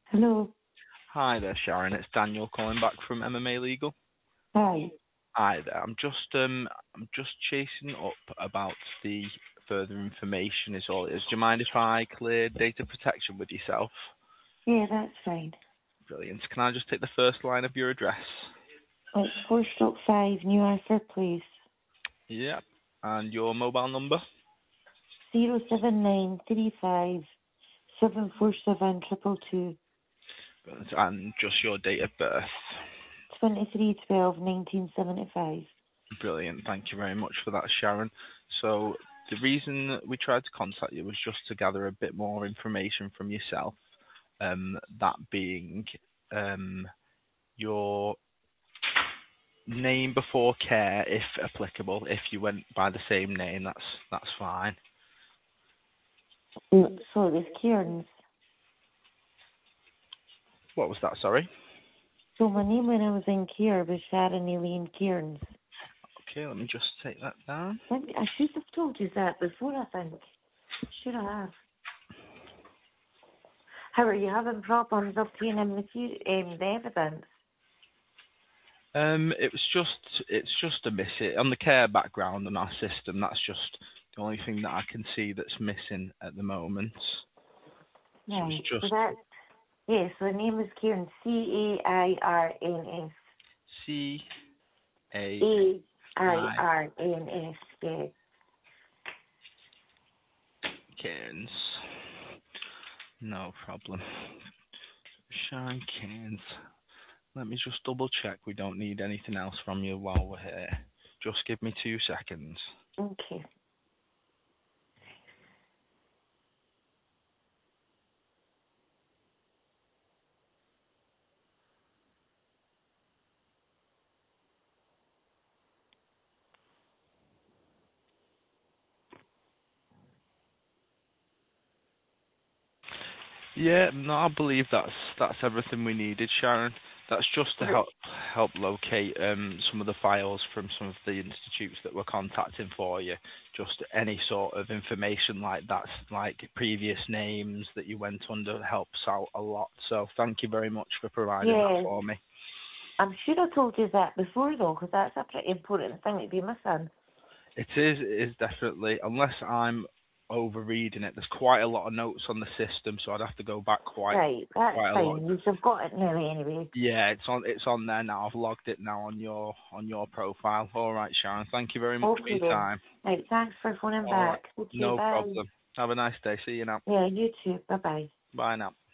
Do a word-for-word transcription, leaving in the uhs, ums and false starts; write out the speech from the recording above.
Hello. Hi there, Sharon. It's Daniel calling back from M M A Legal. Hi. Hi there. I'm just um I'm just chasing up about the further information is all it is. Do you mind if I clear data protection with yourself? Yeah, that's fine. Brilliant. Can I just take the first line of your address? It's four stroke five, New Arthur Place. Yeah. And your mobile number? Zero seven nine three five seven four seven triple two. Brilliant. And just your date of birth. Twenty three twelve nineteen seventy five. Brilliant. Thank you very much for that, Sharon. So the reason that we tried to contact you was just to gather a bit more information from yourself. Um, that being um, your name before care, if applicable. If you went by the same name, that's that's fine. Mm, so it was Cairns. What was that? Sorry. So my name when I was in care was Sharon Eileen Cairns. Okay, let me just take that down. I I should have told you that before, I think. Should I have? How are you having problems obtaining the, fu- um, the evidence? Um, it was just it's just a miss it on the care background on our system. That's just the only thing that I can see that's missing at the moment. So it's Right. So just that, yes, the name is Cairns. C A I R N S. C A A I I R N S, yeah. Cairns. No problem. Sharon Cairns. Let me just double check we don't need anything else from you while we're here. Just give me two seconds. Okay. Yeah, no, I believe that's that's everything we needed, Sharon. That's just to Right. help help locate um, some of the files from some of the institutes that we're contacting for you. Just any sort of information like that's like previous names that you went under helps out a lot. So thank you very much for providing that Yeah. for me. I'm sure I told you that before, though, because that's a pretty important thing to be missing. It is, it is definitely, unless I'm overreading it, there's quite a lot of notes on the system, so I'd have to go back quite Right, that's quite a lot. fine. You've got it now anyway. Yeah, it's on it's on there now. I've logged it now on your on your profile. All right, Sharon. Thank you very much for Okay your then. time. Right, thanks for phoning All right. back. Okay, No bye. problem. Have a nice day. See you now. Yeah, you too. Bye-bye. Bye now.